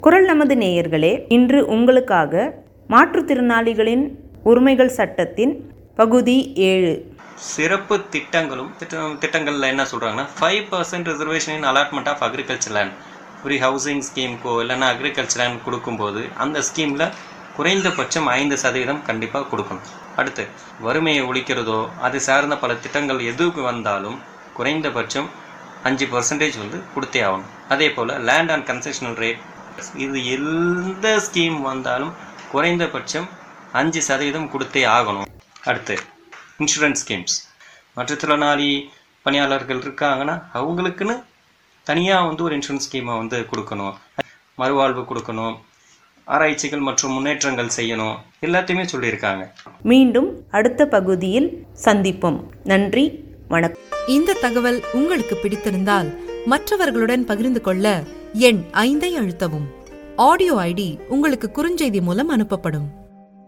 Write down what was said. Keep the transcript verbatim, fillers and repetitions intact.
குரல் நமது நேயர்களே, இன்று உங்களுக்காக மாற்றுத்திறனாளிகளின் உரிமைகள் சட்டத்தின் பகுதி ஏழு சிறப்பு திட்டங்களும் திட்டம் திட்டங்களில் என்ன சொல்கிறாங்கன்னா, five percent reservation in allotment of agriculture land, free housing ஸ்கீம்க்கோ இல்லைன்னா அக்ரிகல்ச்சர் லேண்ட் கொடுக்கும்போது அந்த ஸ்கீமில் குறைந்தபட்சம் ஐந்து சதவீதம் கண்டிப்பாக கொடுக்கணும். அடுத்து வறுமையை ஒழிக்கிறதோ அது சார்ந்த பல திட்டங்கள் எதுக்கு வந்தாலும் குறைந்தபட்சம் அஞ்சு பர்சன்டேஜ் வந்து கொடுத்தே ஆகணும். அதே போல் லேண்ட் அண்ட் கன்செஷனல் ரேட், இது எந்த ஸ்கீம் வந்தாலும் குறைந்தபட்சம் அஞ்சு சதவீதம் கொடுத்தே ஆகணும். அடுத்து இன்சூரன்ஸ் ஸ்கீம்ஸ், மாற்றுத்திறனாளி பணியாளர்கள் இருக்காங்கன்னா அவங்களுக்குன்னு தனியாக வந்து ஒரு இன்சூரன்ஸ் ஸ்கீமை வந்து கொடுக்கணும். மறுவாழ்வு கொடுக்கணும், ஆராய்ச்சிகள் மற்றும் முன்னேற்றங்கள் செய்யணும், எல்லாத்தையுமே சொல்லியிருக்காங்க. மீண்டும் அடுத்த பகுதியில் சந்திப்போம். நன்றி, வணக்கம். இந்த தகவல் உங்களுக்கு பிடித்திருந்தால் மற்றவர்களுடன் பகிர்ந்து கொள்ள எண் ஐந்தை அழுத்தவும். ஆடியோ ஐடி உங்களுக்கு குறுஞ்செய்தி மூலம் அனுப்பப்படும்.